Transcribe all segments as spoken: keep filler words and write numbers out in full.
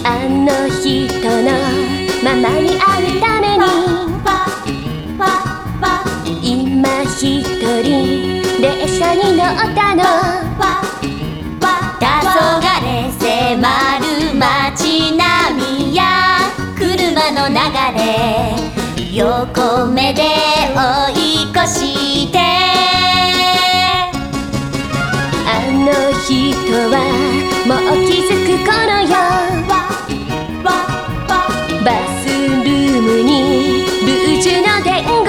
あの人のままに会うために今一人列車に乗ったの。 黄昏迫る街並みや車の流れ、横目で追い越して、 あの人はもう気づく頃よ。バスルームにルージュの伝言、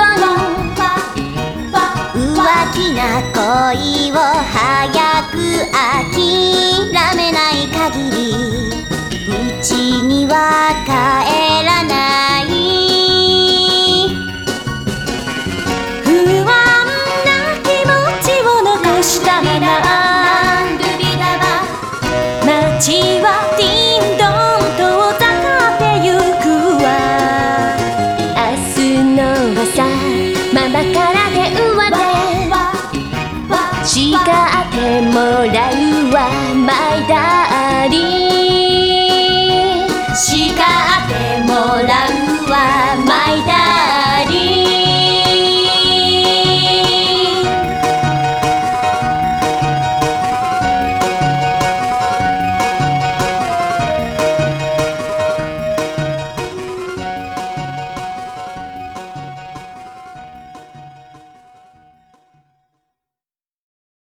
浮気な恋を早く諦めない限りうちには帰らない。不安な気持ちを残したまま街はディンドン遠ざかってゆくわ。 明日の朝ママから電話で誓ってもらうわ。